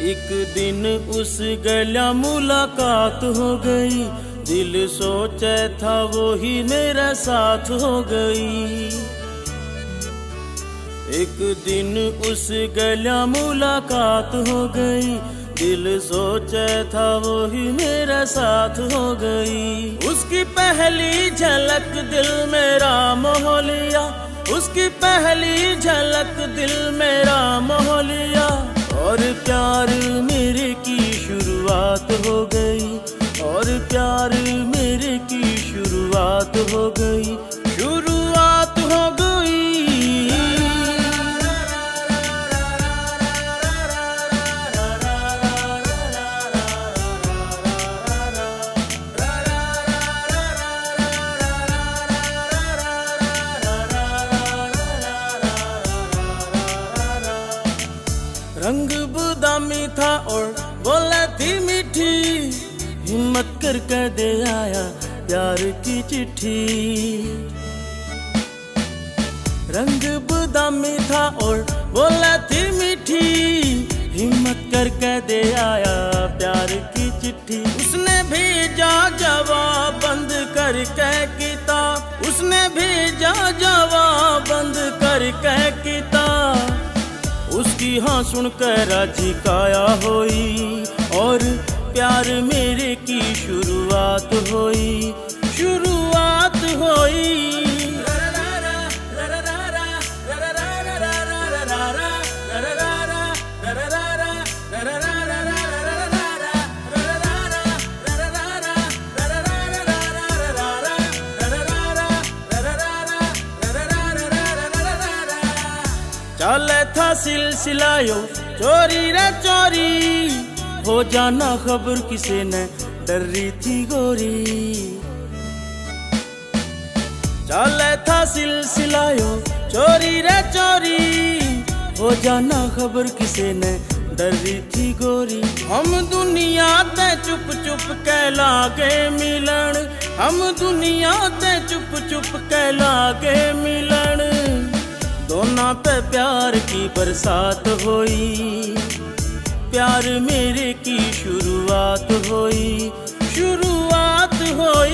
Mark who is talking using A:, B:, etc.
A: एक दिन उस गल्या मुलाकात हो गई, दिल सोचे था वो ही मेरे साथ हो गई। एक दिन उस गल्या मुलाकात हो गई, दिल सोचे था वो ही मेरे साथ हो गई। उसकी पहली झलक दिल मेरा मोह लिया, उसकी पहली झलक दिल मेरा मोह लिया, और प्यार मेरे की शुरुआत हो गई, और प्यार मेरे की शुरुआत हो गई, शुरुआत हो गई। रंग बादामी था और बोले थी मीठी, हिम्मत कर कह दे आया प्यार की चिट्ठी। रंग बादामी था और बोले थी मीठी, हिम्मत कर कह दे आया प्यार की चिट्ठी। उसने भेजा जवाब बंद कर कह किताब, उसने भेजा जवाब बंद कर कह किताब। उसकी हाँ सुनकर राजी काया होई, और प्यार मेरे की शुरुआत होई, शुरुआत होई। चले था सिलसिलायो चोरी रे चोरी, हो जाना खबर किसे ने डर रही थी गोरी। चले था सिलसिलायो चोरी रे चोरी, हो जाना खबर किसे ने डर रही थी गोरी। हम दुनिया ते चुप चुप के लागे मिलन, हम दुनिया ते चुप चुप के लागे मिलन। दोनों पे प्यार की बरसात होई, प्यार मेरे की शुरुआत होई, शुरुआत होई।